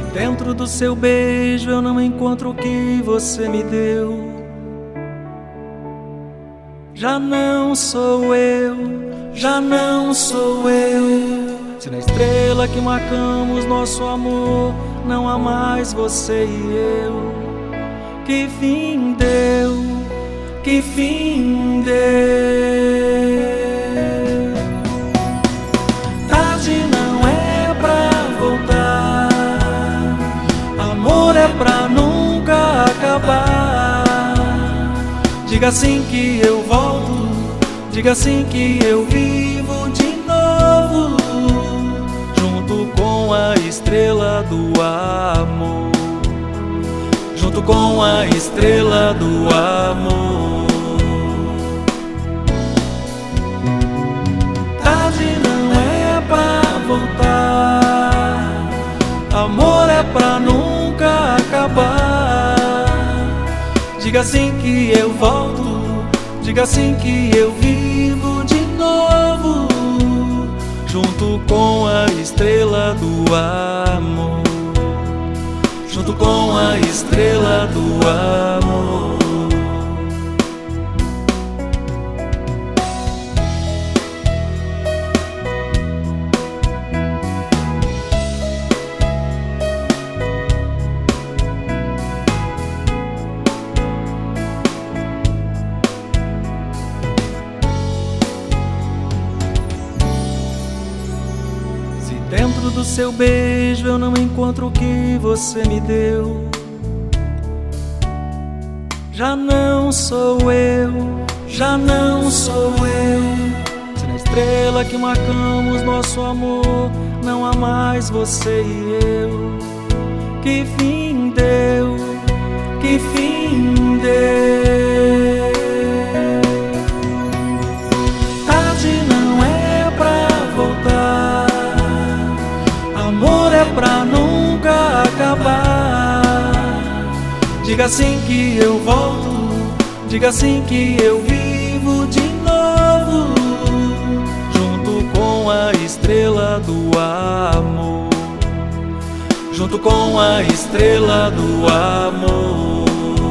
Dentro do seu beijo eu não encontro o que você me deu. Já não sou eu, já não sou eu. Se na estrela que marcamos nosso amor não há mais você e eu, que fim deu, que fim deu. Tarde não é pra voltar, amor é pra nunca acabar. Diga sim que eu volto, diga sim que eu vivo de novo, junto com a estrela do amor, junto com a estrela do amor. Tarde não é pra voltar, amor é pra nunca acabar. Diga sim que eu volto, diga sim que eu vivo de novo, junto com a estrela do amor, junto com a estrela do amor. Dentro do seu beijo eu não encontro o que você me deu. Já não sou eu, já não sou eu. Se na estrela que marcamos nosso amor não há mais você e eu, que fim deu, que fim deu. Tarde não é pra voltar, amor é pra nunca acabar. Diga sim que eu volto, diga sim que eu vivo de novo, junto com a estrela do amor, junto com a estrela do amor.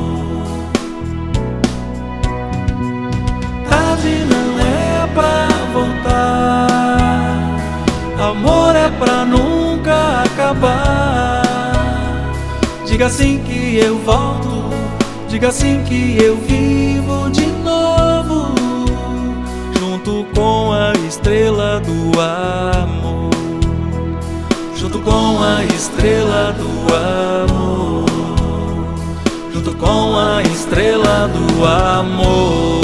Tarde não é pra voltar, amor é pra nunca acabar. Diga sim que eu volto, diga sim que eu vivo de novo, junto com a estrela do amor, junto com a estrela do amor, junto com a estrela do amor.